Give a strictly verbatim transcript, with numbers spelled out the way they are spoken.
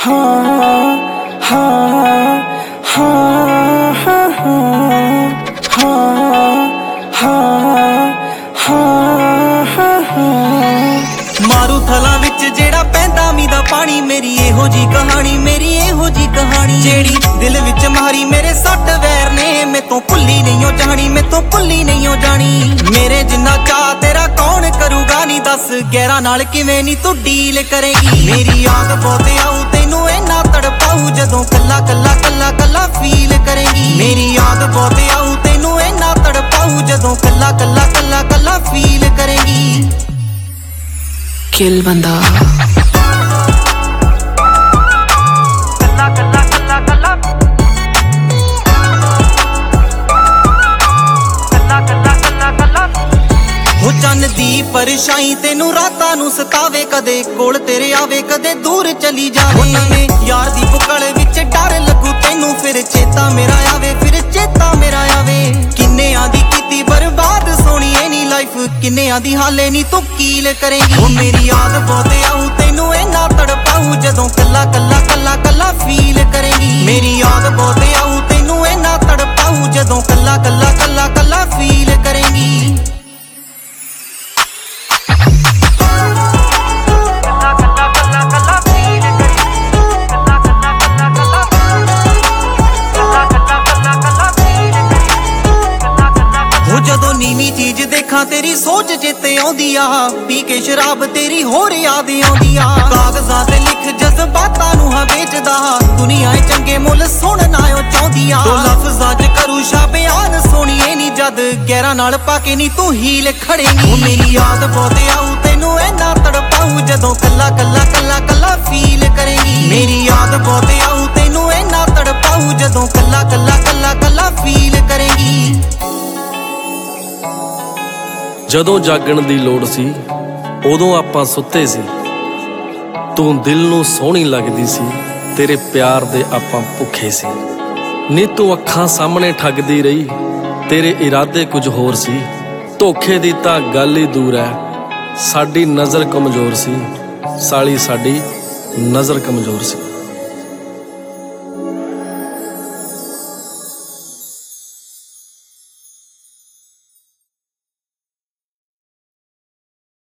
हाँ हाँ हाँ हाँ हाँ हाँ मारू थला विच जेड़ा पैंदा मी दा पानी, मेरी एहो जी कहानी, मेरी एहो जी कहानी जेड़ी दिल विच मारी मेरे सट वैर ने, मैं तो भुल्ली नहीं हो जानी, मैं तो भुल्ली नहीं हो जानी। मेरे जिन्ना चाह तेरा कौन करूगा नी, दस गैरा नाल किवें नी तू डील करेगी। मेरी याद बहुत आऊ तैनू इन्ना तड़पाऊ, जदों कल्ला कल्ला कल्ला कल्ला फील करेगी। मेरी याद बहुत आऊ तैनू इन्ना तड़पाऊ, जदों कल्ला कल्ला कल्ला कल्ला फील करेगी। किल बंदा हो चन्न दी परछाई तेनू रातां नू सतावे, कदे कोल तेरे आवे कदे दूर चली जावे। नवें यार दी बुकल विच डर लगू तैनू, फिर चेता मेरा आवे, फिर चेता मेरा आवे। किन्ने आदी कीती बर्बाद सोनी ए नी लाइफ, किन्ने आदी हाले नी तू कील करेगी। ओ मेरी याद बहुत आऊ तैनू इन्ना तड़पाऊ, जदों कल्ला कल्ला कल्ला कल्ला फील करेगी। मेरी याद बहुत आऊ तैनू इन्ना तड़पाऊ, जदों कल्ला कल्ला कल्ला कल्ला फील करेगी। जदों नीवी चीज देखा तेरी सोच चेते आउंदी आ, पी के शराब तेरी होर याद आउंदी आ। कागजां ते लिख जज्बातां नू हां बेचदा, दुनिया चंगे मुल सुनना ओ चाहुंदी आ। तो लफ्जां च करू शा बयान सोणीए नी, जद गैरा नाल पाके नी तू हील खड़ेगी। ओ मेरी याद बहुत आऊ तैनू इन्ना तड़पाऊ, जदों कल्ला कल्ला कल्ला कल्ला फील करेगी। मेरी याद बहुत आऊ तैनू इन्ना तड़पाऊ, जदों कल्ला कल्ला कल्ला कल्ला फील करेगी। ਜਦੋਂ ਜਾਗਣ ਦੀ ਲੋੜ ਸੀ ਉਦੋਂ ਆਪਾਂ ਸੁੱਤੇ ਸੀ, ਤੂੰ ਦਿਲ ਨੂੰ ਸੋਹਣੀ ਲੱਗਦੀ ਸੀ, ਤੇਰੇ ਪਿਆਰ ਦੇ ਆਪਾਂ ਭੁੱਖੇ ਸੀ। ਨੀ ਤੂੰ ਅੱਖਾਂ ਸਾਹਮਣੇ ਠੱਗਦੀ ਰਹੀ, ਤੇਰੇ ਇਰਾਦੇ ਕੁਝ ਹੋਰ ਸੀ। ਧੋਖੇ ਦੀ ਤਾਂ ਗੱਲ ਹੀ ਦੂਰ ਹੈ, ਸਾਡੀ ਨਜ਼ਰ ਕਮਜ਼ੋਰ ਸੀ, ਸਾਲੀ ਸਾਡੀ ਨਜ਼ਰ ਕਮਜ਼ੋਰ ਸੀ।